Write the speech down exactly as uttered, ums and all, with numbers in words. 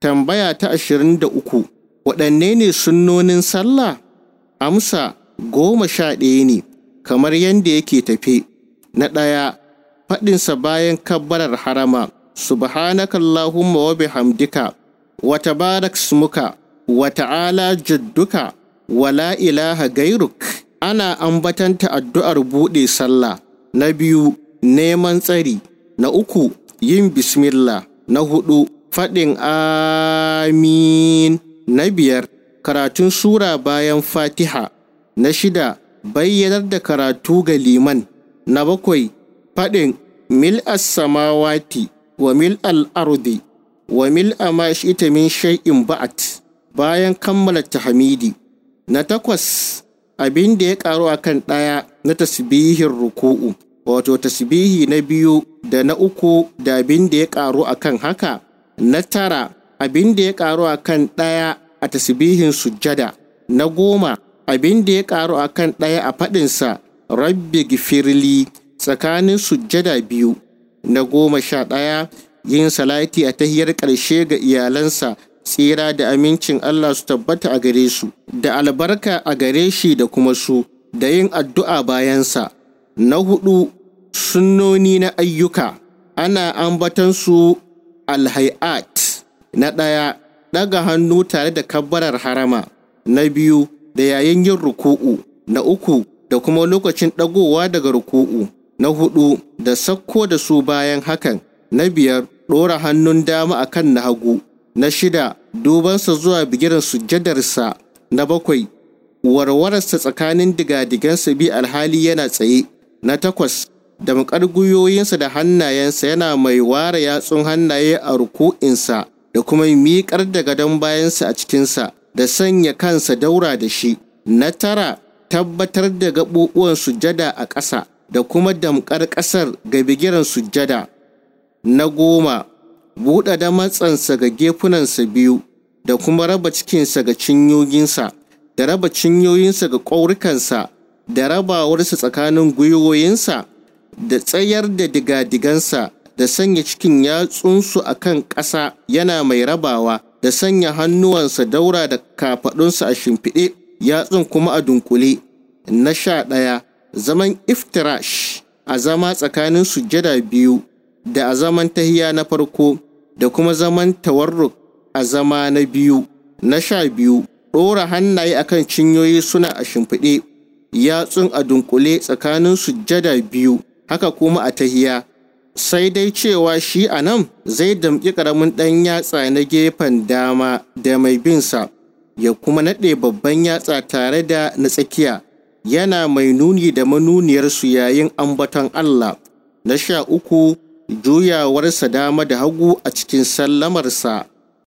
Tambaya ta ashirin da uku. Waɗanne ne sunnonin sallah? Amsa: goma sha ɗaya ne, kamar yadda yake tafe. Na ɗaya, faɗinsa bayan kabbarar harama: subhanakallahumma wa bihamdika wa tabarak smuka wa ta'ala jadduka wa la ilaha gairuk. Ana ambatanta addu'ar buɗe sallah. Na biyu, neman tsari. Na uku, yin bismillah. Na hudu, faɗin amin. Na biyar, karatun sura bayan fatiha. Na shida, bayyanar da karatu ga liman. Na bakwai, faɗin mil'as samawati wa mil'al ardi wa mil'a ma shi'ta min shay'in ba'at bayan kammala tahmidi. Na takwas, abin da ya ƙaru akan ɗaya na tasbihin ruku'u, wato tasbihi na biyu da na uku da abin da ya ƙaru akan haka. Na tara, abin da ya ƙaru akan ɗaya a tasbihin sujjada. Na goma, abin da ya ƙaru akan ɗaya a faɗinsa rabbi gifirli tsakanin sujjada biyu. Na goma sha ɗaya, yin salati a tahiyar ƙarshe ga iyalansa, tsira da amincin Allah su tabbata a gare su, da albarka a gare shi da kuma su, da yin addu'a bayansa. Na hudu, sunnoni na ayyuka. Ana ambatansu alhai'at. Na ɗaya, ɗaga hannu tare da kabbarar harama. Na biyu, da yayin yin ruku'u. Na uku, da kuma lokacin ɗagowa daga ruku'u. Na hudu, da sakko da su bayan hakan. Na biyar, ɗora hannun dama akan na hagu. Na shida, dubansa zuwa bigiran sujjadarsa. Na bakwai, warwararsa tsakanin digadigansa bi alhali yana tsaye. Na takwas, damƙar gwiwoyinsa da hannayensa yana mai ware yatsun hannaye a ruku'insa da kuma miƙar da gadon bayansa a cikinsa da sanya kansa daura da shi. Na tara, tabbatar da gaɓuɓuwan sujjada a ƙasa da kuma damƙar ƙasar ga bigiran sujjada. Na goma, buɗe damatsansa ga gefunansa biyu da kuma raba cikinsa ga cinyoyinsa, da raba cinyoyinsa ga ƙaurukansa, da rabawarsa tsakanin gwiwoyinsa, da tsayar da digadigansa, da sanya cikin yatsunsu a kan ƙasa yana mai rabawa, da sanya hannuwansa daura da kafaɗunsa a shimfiɗe, yatsun kuma a dunkule. Na sha ɗaya, zaman iftirash a zama tsakanin sujjada biyu, da a zaman tahiya na farko, da kuma zaman tawarruk a zama na biyu. Na sha biyu, ɗora hannaye akan cinyoyi suna a shimfiɗe, yatsun a dunkule tsakanin sujjada biyu, haka kuma a tahiya. Sai dai cewa shi a nan zai damƙi ƙaramin ɗan yatsa na gefen dama da mai binsa, ya kuma naɗe babban yatsa tare da na tsakiya, yana mai nuni da manuniyarsu yayin ambaton Allah. Na sha uku, juyawarsa dama da hagu a cikin sallamarsa.